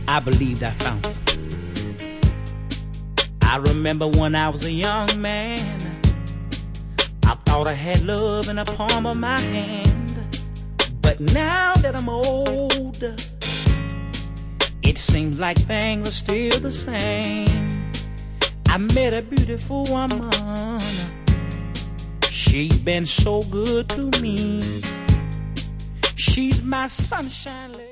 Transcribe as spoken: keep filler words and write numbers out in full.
I believed I found it. I remember when I was a young man, I thought I had love in the palm of my hand. But now that I'm older, it seems like things are still the same. I met a beautiful woman, she's been so good to me. She's my sunshine lady.